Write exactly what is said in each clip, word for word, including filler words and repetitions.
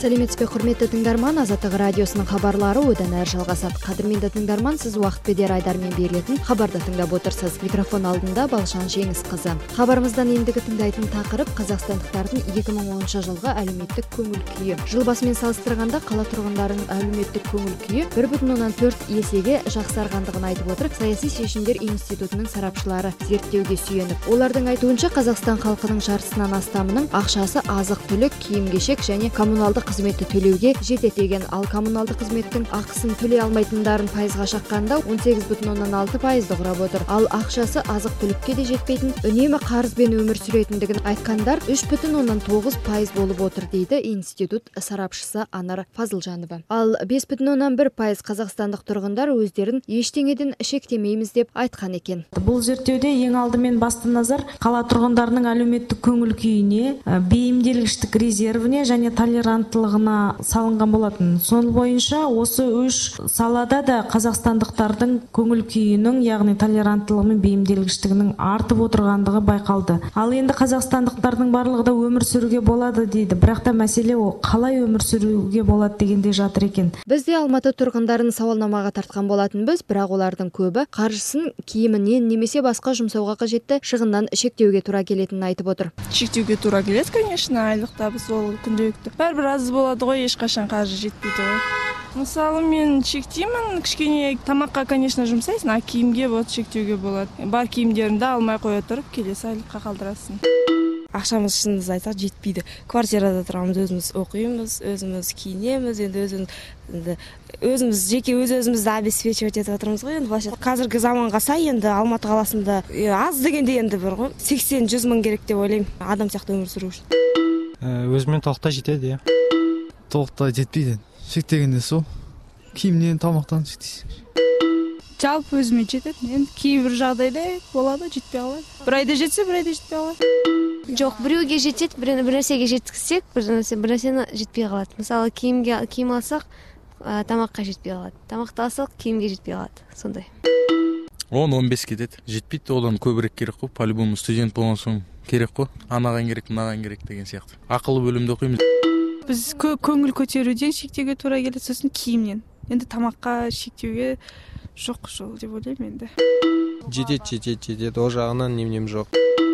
Сәлеметсізбе құрметті тыңдарман, Азаттық радиосының хабарлары одан әрі жалғасады. Қадірменді тыңдарман, сіз уақыт бедер айдармен берілетін хабарды тыңдап отырсыз. Микрофон алдында Балшан Жеңіс қызы. Хабарымыздан ендігі тыңдайтын тақырып қазақстандықтардың екі мың оныншы жылғы әлеуметтік көңіл күйі. Жыл басымен салыстырғанда қала тұрғындарының әлеуметтік көңіл күйі бір бүтін оннан төрт есеге жақсарғандығын айтып отыр Саяси шешімдер институтының сарапшылары зерттеуге сүйеніп. Олардың айтуынша, Қазақстан халқының жартысынан астамының ақшасы азық-түлік, киім-кешек және коммуналдық қызметті төлеуге жетеді деген, ал коммуналдық қызметтің ақысын төлей алмайтындарын пайызға шаққанда он сегіз бүтін оннан алты пайызды құрап отыр. Ал ақшасы азық-түлікке де жетпейтін, үнемі қарызбен өмір сүретіндігін айтқандар үш бүтін оннан тоғыз пайыз болып отыр дейді институт сарапшысы Анар Фазылжанова. Ал бес бүтін оннан бір пайыз қазақстандық тұрғындар өздерін ештеңеден шектемейміз деп айтқан екен. Бұл зерттеуде ең алдымен басты назар қала тұрғындарының әлеуметтік көңіл күйіне, бейімделгіштік резервіне және толеранттылығына салынған болатын. Сол бойынша осы үш салада да қазақстандықтардың көңіл күйінің, яғни толеранттылығы мен бейімделгіштігінің артып отырғандығы байқалды. Ал енді қазақстандықтардың барлығы да өмір сүруге болады дейді. Бірақ та мәселе ол қалай өмір сүруге болады дегенде жатыр екен. Біз де Алматы тұрғындарын сауалнамаға тартқан болатынбыз, бірақ олардың көбі қаржысын киімінен немесе басқа жұмсауға қажетті шығыннан шектеуге тура келетінін айтып отыр. Шектеуге тура келеді, конечно, айлық табыс ол күнделікті. Бәрібір аз болады ғой, ешқашан қаржы жетпейді ғой. Мысалы, мен шектеймін, кішкене тамаққа, конечно, жұмсайсың, а киімге вот шектеуге болады. Бар киімдеріңді алмай қоя тұрып, келесі айлыққа қалдырасың. Ақшамыз шынымыз айтсақ жетпейді. Квартирада тұрамыз, өзіміз оқимыз, өзіміз киінеміз, енді өзіміз өзіміз жеке өз өзімізді обеспечивать етіп отырмыз ғой. Енді қазіргі заманға сай енді Алматы қаласында аз дегенде енді бір ғой сексен жүз мың керек деп ойлаймын, адам сияқты өмір сүру үшін. Өзімен толықтай жетеді, толықтай жетпейді. Шектегенде сол киімнен, тамақтан шектейсің. Жалпы өзіме жетеді. Енді кейбір жағдайда болады, жетпей қалады. Бір айда жетсе, бір айда жетпей қалады. Жоқ, біреуге жетеді, бір нәрсеге жеткізсек, бір нәрсені жетпей қалады. Мысалы, киімге киім алсақ, тамаққа жетпей қалады. Тамақты алсақ, киімге жетпей қалады. Сондай. он он бес кетеді. Жетпейді, одан көбірек керек қой. По-любому студент болған соң керек қой. Анаған керек, мынаған керек деген сияқты. Ақылы бөлімде оқимыз. Біз көңіл көтеруден шектеуге тура келеді, сосын киімнен. Енді тамаққа шектеуге жоқ жол деп ойлаймын енді. Жетеді, жетеді, жетеді. О жағынан немнем жоқ.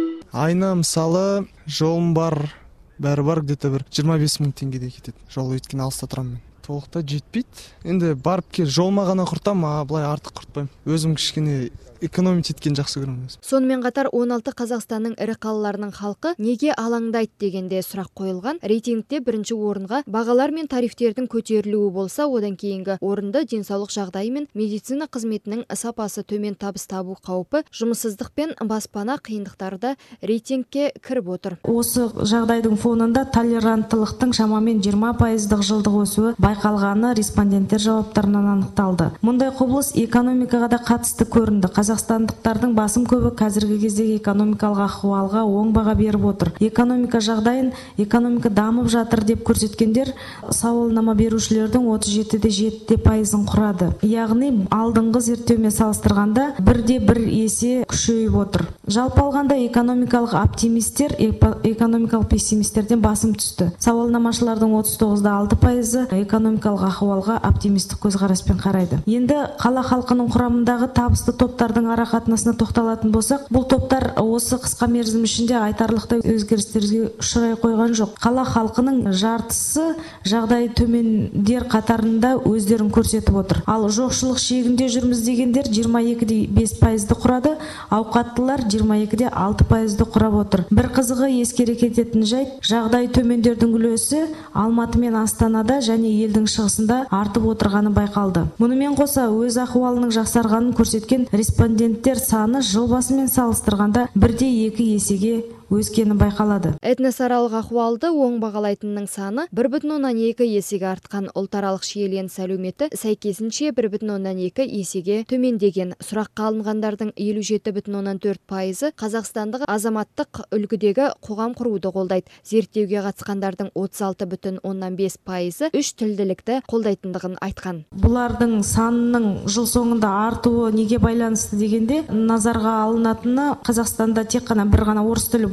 Айна мысалы жолым бар, бәрі бар, где-то бір жиырма бес мың теңгеде кетеді. Жол өйткені алыста тұрамын мен. Толықтай жетпейді. Енді барып кел, жолыма ғана құртам, а былай артық құртпаймын. Өзім кішкене экономить еткен жақсы көремін. Сонымен қатар он алты Қазақстанның ірі қалаларының халқы неге алаңдайды дегенде сұрақ қойылған. Рейтингте бірінші орынға бағалар мен тарифтердің көтерілуі болса, одан кейінгі орынды денсаулық жағдайы мен медицина қызметінің сапасы төмен табыс табу қаупі, жұмыссыздық пен баспана қиындықтары да рейтингке кіріп отыр. Осы жағдайдың фонында толеранттылықтың шамамен жиырма пайыздық жылдық өсуі байқалғаны респонденттер жауаптарынан анықталды. Мұндай құбылыс экономикаға да қатысты көрінді. Қазақстандықтардың басым көбі қазіргі кездегі экономикалық ахуалға оң баға беріп отыр. Экономика жағдайын экономика дамып жатыр деп көрсеткендер сауалнама берушілердің отыз жеті де жеті пайызын құрады. Яғни алдыңғы зерттеумен салыстырғанда бірде бір есе күшейіп отыр. Жалпы алғанда экономикалық оптимистер экономикалық пессимистерден басым түсті. Сауалнамашылардың отыз тоғыз да алты пайызы экономикалық ахуалға оптимистік көзқараспен қарайды. Енді қала халқының құрамындағы табысты топтардың арақатынасына тоқталатын болсақ, бұл топтар осы қысқа мерзім ішінде айтарлықтай өзгерістерге ұшырай қойған жоқ. Қала халқының жартысы жағдайы төмендер қатарында өздерін көрсетіп отыр. Ал жоқшылық шегінде жүрміз дегендер жиырма екі де бес пайызды құрады, ауқаттылар жиырма екі де алты пайызды құрап отыр. Бір қызығы ескере кететін жайт, жағдайы төмендердің үлесі Алматы мен Астанада және елдің шығысында артып отырғаны байқалды. Мұнымен қоса өз ахуалының жақсарғанын көрсеткен респонденттер саны жыл басымен салыстырғанда бірде екі есеге өскені байқалады. Этносаралық ахуалды оң бағалайтынның саны бір бүтін оннан екі есеге артқан. Ұлтаралық шиеленіс әлеуметі сәйкесінше бір бүтін оннан екі есеге төмендеген. Сұраққа алынғандардың елу жеті бүтін оннан төрт пайызы қазақстандық азаматтық үлгідегі қоғам құруды қолдайды. Зерттеуге қатысқандардың отыз алты бүтін оннан бес пайызы үш тілділікті қолдайтындығын айтқан. Бұлардың санының жыл соңында артуы неге байланысты дегенде, назарға алынатыны Қазақстанда тек қана бір ғана орыс тілі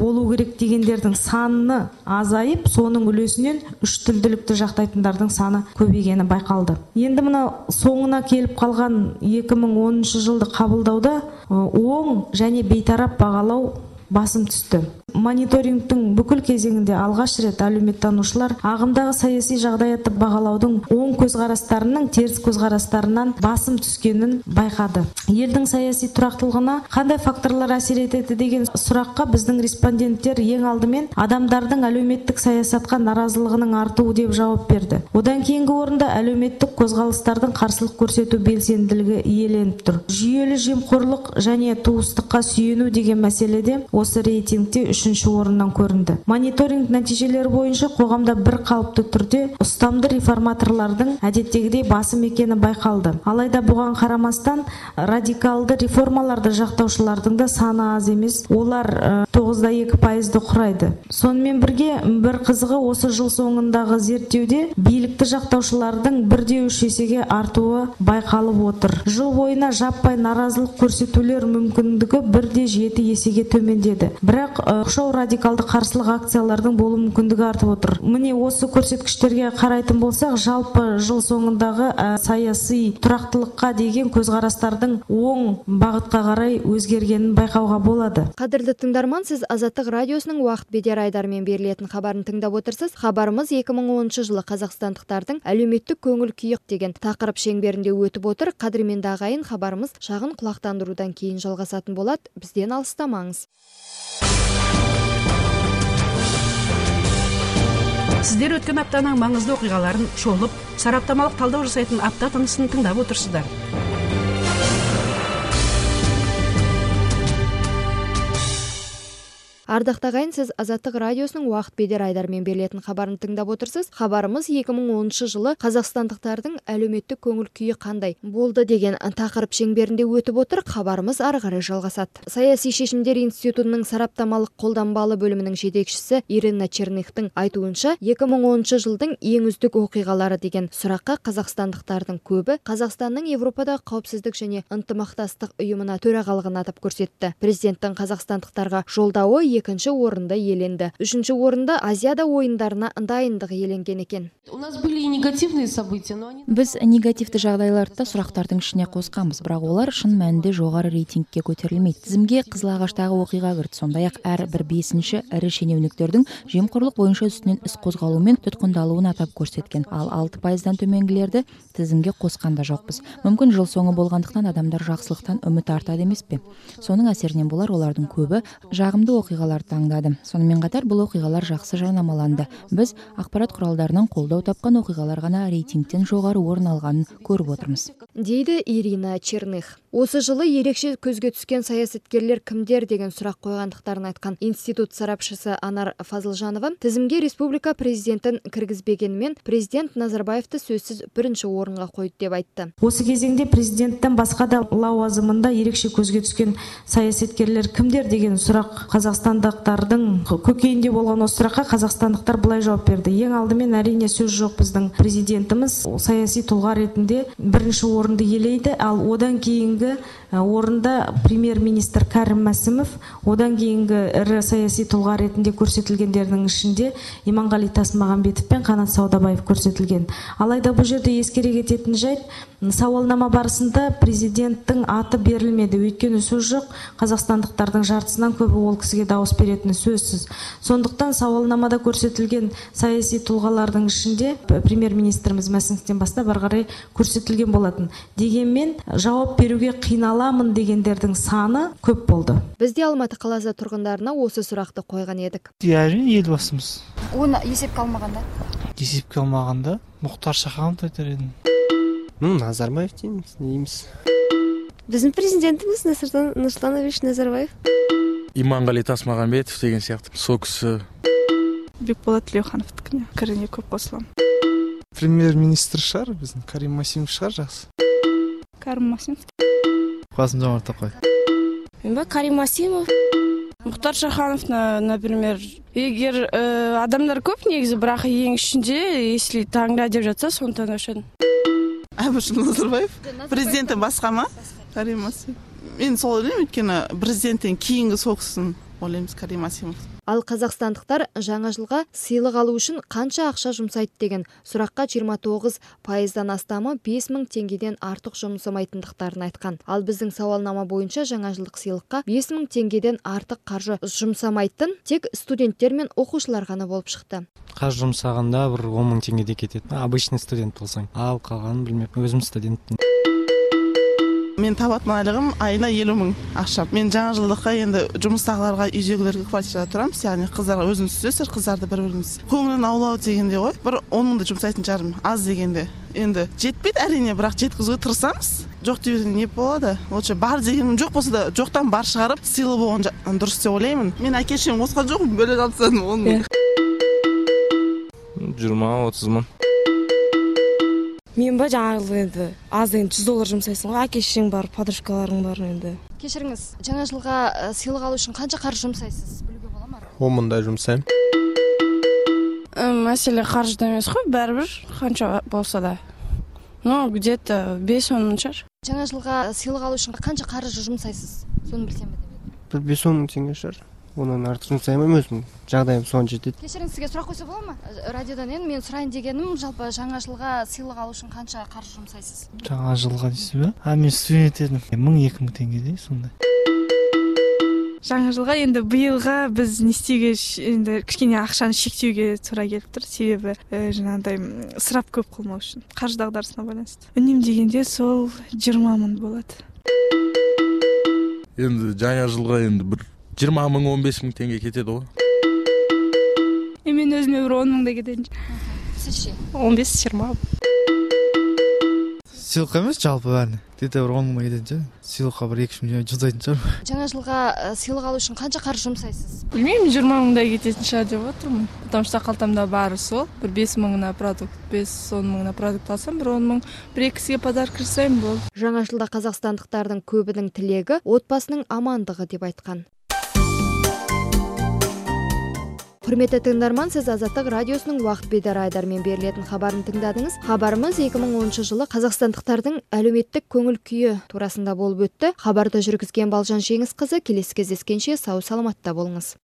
болу керек дегендердің саны азайып, соның үлесінен үш тілділікті жақтайтындардың саны көбейгені байқалды. Енді мына соңына келіп қалған екі мың оныншы жылды қабылдауда оң және бейтарап бағалау басым түсті. Мониторингтің бүкіл кезеңінде алғаш рет әлеуметтанушылар ағымдағы саяси жағдаятты бағалаудың оң көзқарастарының теріс көзқарастарынан басым түскенін байқады. Елдің саяси тұрақтылығына қандай факторлар әсер етеді деген сұраққа біздің респонденттер ең алдымен адамдардың әлеуметтік саясатқа наразылығының артуы деп жауап берді. Одан кейінгі орында әлеуметтік қозғалыстардың қарсылық көрсету белсенділігі иеленіп тұр. Жүйелі жемқорлық және туыстыққа сүйену деген мәселеде осы рейтингте үшінші орыннан көрінді. Мониторинг нәтижелері бойынша қоғамда бір қалыпты түрде ұстамды реформаторлардың әдеттегідей басым екені байқалды. Алайда бұған қарамастан радикалды реформаларды жақтаушылардың да саны аз емес. Олар тоғыз да екі пайызды құрайды. Сонымен бірге бір қызығы осы жыл соңындағы зерттеуде билікті жақтаушылардың бір де үш есеге артуы байқалып отыр. Жыл бойына жаппай наразылық көрсетулер мүмкіндігі бір де жеті есеге төмендеді. Бірақ оқшау радикалды қарсылық акциялардың болу мүмкіндігі артып отыр. Міне осы көрсеткіштерге қарайтын болсақ, жалпы жыл соңындағы саяси тұрақтылыққа деген көзқарастардың оң бағытқа қарай өзгергенін байқауға болады. Қадірлі тыңдарман, сіз Азаттық радиосының уақыт бедер айдарымен берілетін хабарын тыңдап отырсыз. Хабарымыз екі мың оныншы жылы қазақстандықтардың әлеуметтік көңіл күйі деген тақырып шеңберінде өтіп отыр. Қадірменді ағайын, хабарымыз шағын құлақтандырудан кейін жалғасатын болады. Бізден алыстамаңыз. Сіздер өткен аптаның маңызды оқиғаларын шолып, сараптамалық талдау жасайтын апта тынысын тыңдап отырсыздар. Ардақты ағайын, сіз Азаттық радиосының уақыт бедер айдарымен берілетін хабарын тыңдап отырсыз. Хабарымыз екі мың оныншы жылы қазақстандықтардың әлеуметтік көңіл күйі қандай болды деген тақырып шеңберінде өтіп отыр. Хабарымыз ары қарай жалғасады. Саяси шешімдер институтының сараптамалық қолданбалы бөлімінің жетекшісі Ирина Черныхтың айтуынша, екі мың оныншы жылдың ең үздік оқиғалары деген сұраққа қазақстандықтардың көбі Қазақстанның Европадағы қауіпсіздік және ынтымақтастық ұйымына төрағалығын атап көрсетті. Президенттің қазақстандықтарға жолдауы екінші орында еленді. Үшінші орында Азияда ойындарына дайындық еленген екен. Біз негативті жағдайларды сұрақтардың ішіне қосқанбыз, бірақ олар шын мәнінде жоғары рейтингке көтерілмейді. Тізімге Қызылағаштағы оқиға кірді. Сондай-ақ әр бір бесінші ірі шенеуніктердің жемқорлық бойынша үстінен іс қозғалуымен тұтқындалуын атап көрсеткен. Ал алты пайыздан төменгілерді тізімге қосқан да жоқпыз. Мүмкін жыл соңы болғандықтан адамдар жақсылықтан үміт артады емес пе? Соның әсерінен болар, олардың көбі жағымды оқиғаларды таңдады. Сонымен қатар бұл оқиғалар жақсы жарнамаланды. Біз ақпарат құралдарынан қолдау тапқан оқиғалар ғана рейтингтен жоғары орын алғанын көріп отырмыз, дейді Ирина Черных. Осы жылы ерекше көзге түскен саясаткерлер кімдер деген сұрақ қойғандықтарын айтқан институт сарапшысы Анар Фазылжанова тізімге республика президентін кіргізбегенімен президент Назарбаевты сөзсіз бірінші орынға қойды деп айтты. Осы кезеңде президенттен басқа да лауазымында ерекше көзге түскен саясаткерлер кімдер деген сұрақ қазақстандықтардың көкейінде болған осы сұраққа қазақстандықтар былай жауап берді. Ең алдымен әрине сөз жоқ, біздің президентіміз саяси тұлға ретінде бірінші орынды иелейді, ал одан кейінгі орында премьер-министр Кәрім Мәсімов, одан кейінгі ірі саяси тұлға ретінде көрсетілгендердің ішінде Иманғали Тасмағамбетов пен Қанат Саудабаев көрсетілген. Алайда бұл жерде ескере кететін жайт, сауалнама барысында президенттің аты берілмеді. Өйткені сөз жоқ, қазақстандықтардың жартысынан көбі ол кісіге дауыс беретіні сөзсіз. Сондықтан сауалнамада көрсетілген саяси тұлғалардың ішінде премьер-министріміз Мәсімовтен бастап ары қарай көрсетілген болатын. Дегенмен жауап беруге қиналамын дегендердің саны көп болды. Бізде Алматы қаласы тұрғындарына осы сұрақты қойған едік. Әрине елбасымыз. Оны есепке алмағанда? Есепке алмағанда Мұхтар Шахановты айтар едім. Ну, Назарбаев дейміз. Біздің президентіміз Нұрсұлтан Әбішевич Назарбаев. Иманғали Тасмағамбетов деген сияқты. Сол кісі. Бекболат Тілеухановтікіне кіріне көп қосыламын. Премьер-министр шығар, біздің Карим Мәсімов шығар, жақсы. Карим Мәсімов. Қасым-Жомарт Тоқаев. Мен ба Карим Мәсімов. Мұхтар Шаханов, например, егер адамдар көп негізі, бірақ ең ішінде, если таңда деп жатса, соны таңдаушы едім. Әбіш Назарбаев. Президенттен басқа ма? Карим Мәсімов. Мен сол ойлаймын, өйткені президенттен кейінгі соқсын ойлаймыз Карим Асимов. Ал қазақстандықтар жаңа жылға сыйлық алу үшін қанша ақша жұмсайды деген сұраққа жиырма тоғыз пайыздан астамы бес мың теңгеден артық жұмсамайтындықтарын айтқан. Ал біздің сауалнама бойынша жаңа жылдық сыйлыққа бес мың теңгеден артық қаржы жұмсамайтын тек студенттер мен оқушылар ғана болып шықты. Қаржы жұмсағанда бір он мың теңгедей кетеді. Обычный студент болсаң. Ал қалғанын білмеппін, өзім студентпін. Мен табатын айлығым айына елу мың ақша. Мен жаңа жылдыққа енді жұмыстағыларға, үйдегілерге квартирада тұрамыз, яғни қыздарға өзіңіз түсесіздер, қыздарды бір-біріміз көңілін аулау дегенде ғой. Бір он мыңды жұмсайтын жарым, аз дегенде. Енді жетпейді әрине, бірақ жеткізуге тырысамыз. Жоқ деудің не болады? Лучше бар дегенім жоқ болса да, жоқтан бар шығарып, сыйлы болған дұрыс деп ойлаймын. Мен әке-шешем қосқан жоқпын, бөлек алып тастадым он мың. жиырма отыз мың. Мен ба жаңа жыл енді аз енді жүз доллар жұмсайсың ғой, әке-шешең бар, подружкаларың бар енді. Кешіріңіз, жаңа жылға сыйлық алу үшін қанша қаржы жұмсайсыз? Білуге бола ма? он мыңдай жұмсаймын. Мәселе қаржыда емес қой, бәрібір қанша болса да. Ну, где-то бес-он мың шығар. Жаңа жылға сыйлық алу үшін қанша қаржы жұмсайсыз? Соны білсем бе деп. Бір бес-он мың теңге шығар. Онан артық жұмсаймын өзім. Жағдайым соны жетеді. Кешіріңіз, сізге сұрақ қойса бола ма? Радиодан енді мен сұрайын дегенім, жалпы жаңа жылға сыйлық алу үшін қанша қаржы жұмсайсыз? Жаңа жылға дейсіз бе? А мен студент едім. мың екі мың теңгедей сондай. Жаңа жылға енді биылға біз не істеуге енді кішкене ақшаны шектеуге тура келіп тұр. Себебі жаңағыдай ысырап көп қылмау үшін. Қаржы дағдарысына байланысты. Үнемдегенде сол жиырма мың болады. Енді жаңа жылға енді бір жиырма мың он бес мың теңге кетеді ғой. Мен өзіме бір он мыңдай кетеді. Сіз ше? он бес жиырма. Сыйлық емес жалпы бәріне. Где-то бір он мыңға кетеді. Сыйлыққа бір екі үш мың жұмсайтын шығар. Жаңа жылға сыйлық алу үшін қанша қаржы жұмсайсыз? Білмеймін, жиырма мыңдай кететін шығар деп отырмын. Потому что қалтамда бары сол, бір бес мыңына продукт, бес-он мыңына продукт алсам, бір он мың, бір екі кісіге подарок жасаймын болды. Жаңа жылда қазақстандықтардың көбінің тілегі отбасының амандығы деп айтқан. Құрметті тыңдарман, сіз Азаттық радиосының уақыт бедері айдармен берілетін хабарын тыңдадыңыз. Хабарымыз екі мың оныншы жылы қазақстандықтардың әлеуметтік көңіл күйі турасында болып өтті. Хабарды жүргізген Балжан Жеңісқызы, келесі кездескенше сау саламатта болыңыз.